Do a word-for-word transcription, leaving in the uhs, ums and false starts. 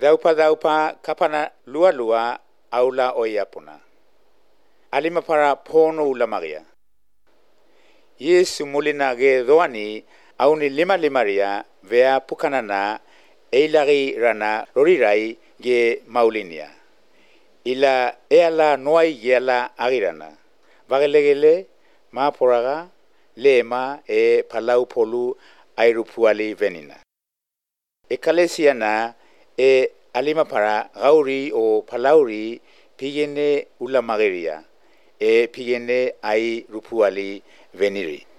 Daupa daupa kapana lua lua aula oiapuna. Alima para pono ulamaria. Yesu mulina ge doani auni lima limaria vea pukanana eilari rana rorirai ge maulinia. Ila eala noai geala agirana. Vagelegele ma poraga lema e palau polu airupuali venina. Ekalesia na e alima para gauri o palauri pigene ulamageria e pigene ai rupuali veniri.